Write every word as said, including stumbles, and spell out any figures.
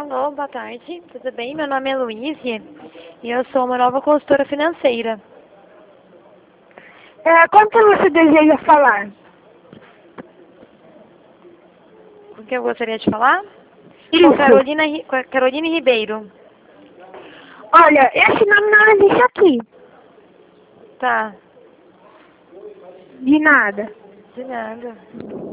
Alô, boa tarde, tudo bem? Meu nome é Luíse e eu sou uma nova consultora financeira. É, como que você deseja falar? Com quem eu gostaria de falar? Isso. Com Carolina, Ri- com a Caroline Ribeiro. Olha, esse nome não existe aqui. Tá, De nada. de nada.